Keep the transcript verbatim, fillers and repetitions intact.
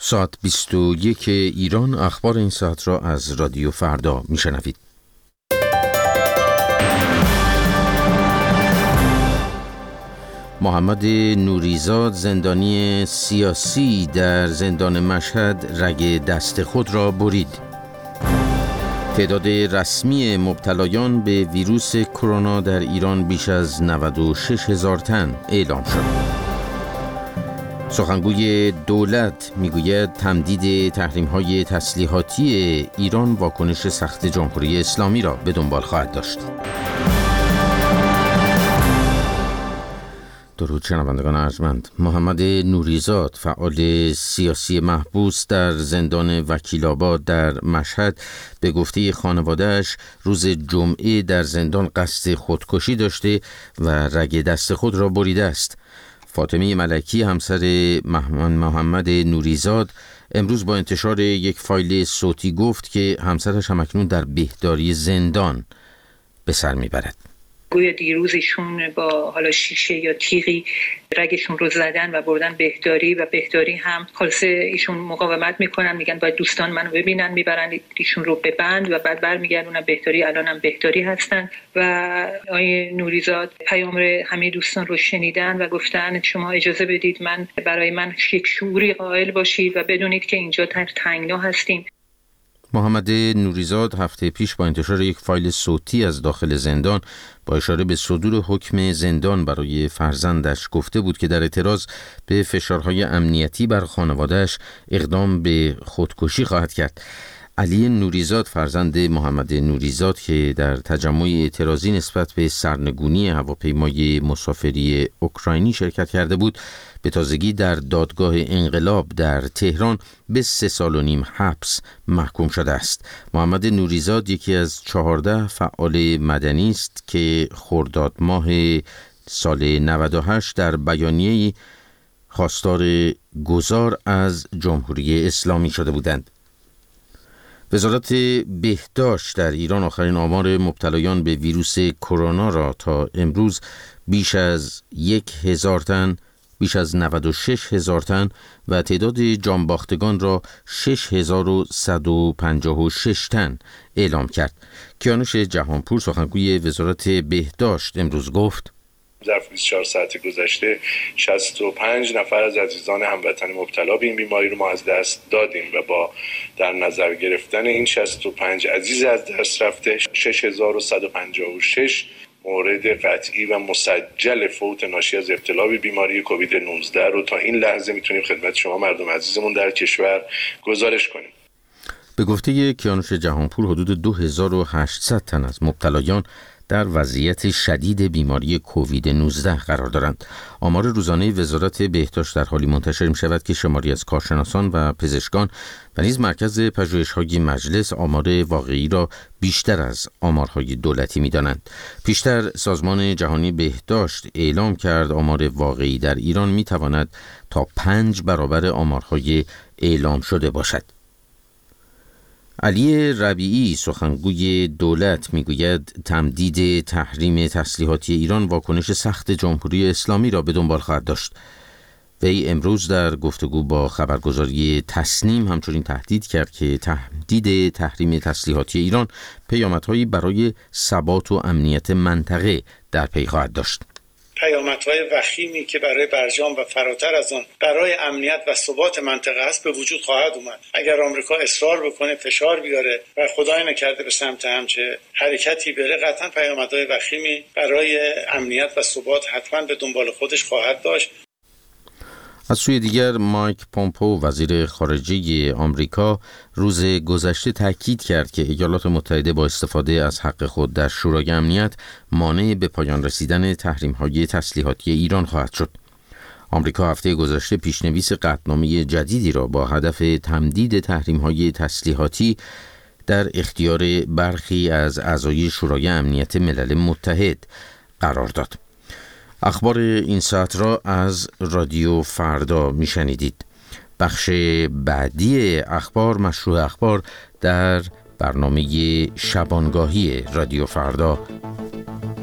ساعت بیست و یک ایران، اخبار این ساعت را از رادیو فردا میشنوید. محمد نوریزاد، زندانی سیاسی در زندان مشهد، رگ دست خود را برید. تعداد رسمی مبتلایان به ویروس کرونا در ایران بیش از نود و شش هزار تن اعلام شد. سخنگوی دولت میگوید تمدید تحریم‌های تسلیحاتی ایران واکنش سخت جمهوری اسلامی را به دنبال خواهد داشت. درود شنوندگان ارجمند. محمد نوریزاد، فعال سیاسی محبوس در زندان وکیل‌آباد در مشهد، به گفته خانواده‌اش روز جمعه در زندان قصد خودکشی داشته و رگ دست خود را بریده است. فاطمه ملکی، همسر محمد نوریزاد، امروز با انتشار یک فایل صوتی گفت که همسرش همکنون در بهداری زندان به سر میبرد. گویا دیروز ایشون با حالا شیشه یا تیغی رگشون رو زدن و بردن بهداری و بهداری هم خلاصه ایشون مقاومت میکنن، میگن باید دوستان منو ببینن، میبرن ایشون رو به بند و بعد برمیگردونن بهداری. الان هم بهداری هستن و آقای نوریزاد پیام همه دوستان رو شنیدن و گفتن شما اجازه بدید من برای من یک شعوری قائل باشید و بدونید که اینجا در تنگنا هستیم. محمد نوریزاد هفته پیش با انتشار یک فایل صوتی از داخل زندان با اشاره به صدور حکم زندان برای فرزندش گفته بود که در اعتراض به فشارهای امنیتی بر خانواده‌اش اقدام به خودکشی خواهد کرد. علی نوریزاد، فرزند محمد نوریزاد که در تجمع اعتراضی نسبت به سرنگونی هواپیمای مسافری اوکراینی شرکت کرده بود، به تازگی در دادگاه انقلاب در تهران به سه سال و نیم حبس محکوم شده است. محمد نوریزاد یکی از چهارده فعال مدنی است که خرداد ماه سال نود و هشت در بیانیه‌ای خواستار گذار از جمهوری اسلامی شده بودند. وزارت بهداشت در ایران آخرین آمار مبتلایان به ویروس کرونا را تا امروز بیش از یک هزار تن بیش از نود و شش هزار تن و تعداد جانباختگان را شش هزار و صد و پنجاه و شش تن اعلام کرد. کیانوش جهانپور، سخنگوی وزارت بهداشت، امروز گفت در بیست و چهار ساعت گذشته شصت و پنج نفر از عزیزان هموطن مبتلا به این بیماری رو ما از دست دادیم و با در نظر گرفتن این شصت و پنج عزیز از دست رفته، شش هزار و صد و پنجاه و شش مورد قطعی و مسجل فوت ناشی از ابتلا به بیماری کووید نوزده رو تا این لحظه میتونیم خدمت شما مردم عزیزمون در کشور گزارش کنیم. به گفته کیانوش جهانپور، حدود دو هزار و هشتصد تن از مبتلایان در وضعیت شدید بیماری کووید نوزده قرار دارند. آمار روزانه وزارت بهداشت در حالی منتشر می شود که شماری از کارشناسان و پزشکان و نیز مرکز پژوهش‌های مجلس آمار واقعی را بیشتر از آمارهای دولتی می دانند. پیشتر سازمان جهانی بهداشت اعلام کرد آمار واقعی در ایران می تواند تا پنج برابر آمارهای اعلام شده باشد. علی ربیعی، سخنگوی دولت، میگوید تمدید تحریم تسلیحاتی ایران واکنش سخت جمهوری اسلامی را به دنبال خواهد داشت. وی امروز در گفتگو با خبرگزاری تسنیم همچنین تهدید کرد که تمدید تحریم تسلیحاتی ایران پیامدهایی برای ثبات و امنیت منطقه در پی خواهد داشت. پیامدهای وخیمی که برای برجام و فراتر از آن برای امنیت و ثبات منطقه است به وجود خواهد اومد. اگر آمریکا اصرار بکنه، فشار بیاره و خدای نکرده به سمت همچه حرکتی بره، قطعا پیامدهای وخیمی برای امنیت و ثبات حتما به دنبال خودش خواهد داشت. از سوی دیگر، مایک پومپو، وزیر خارجه آمریکا، روز گذشته تاکید کرد که ایالات متحده با استفاده از حق خود در شورای امنیت مانع به پایان رسیدن تحریم‌های تسلیحاتی ایران خواهد شد. آمریکا هفته گذشته پیشنویس قطعنامه جدیدی را با هدف تمدید تحریم‌های تسلیحاتی در اختیار برخی از اعضای شورای امنیت ملل متحد قرار داد. اخبار این ساعت را از رادیو فردا میشنیدید. بخش بعدی اخبار، مشروع اخبار، در برنامه شبانگاهی رادیو فردا